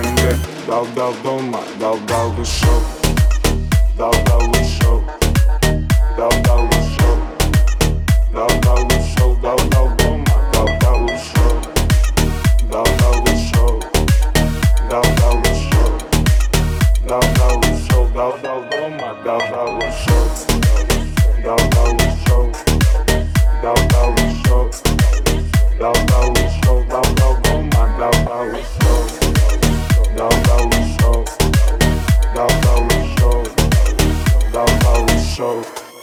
önünde Dal dal dolma, dal dallı şov. Dal dallı şov. Dal dallı şov. Dal dallı şov, dal dal dolma, dal dallı şov. Dal dallı şov. Dal dallı şov. Dal dallı şov, dal dal dolma, dal dallı şov. Dal dallı şov. Dal dallı şov. Dal dallı şov, dal dal dolma, dal dallı şov. Dal dallı şov. Dal dallı şov. Dal dallı şov.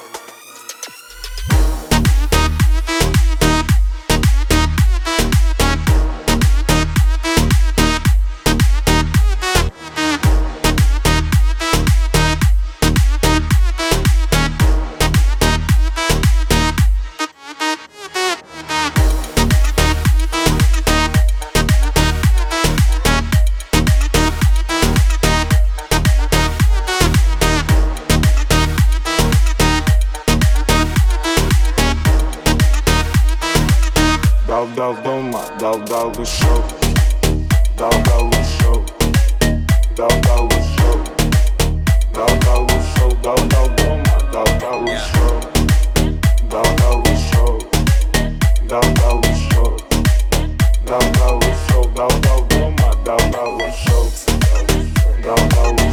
Dal dal dolma, dal dallı şov. Dal dallı şov. Dal dallı şov. Dal dallı şov, dal dal dolma, dal dallı şov. Dal dallı şov. Dal dallı şov. Dal dallı şov, dal dal dolma, dal dallı şov. Dal dallı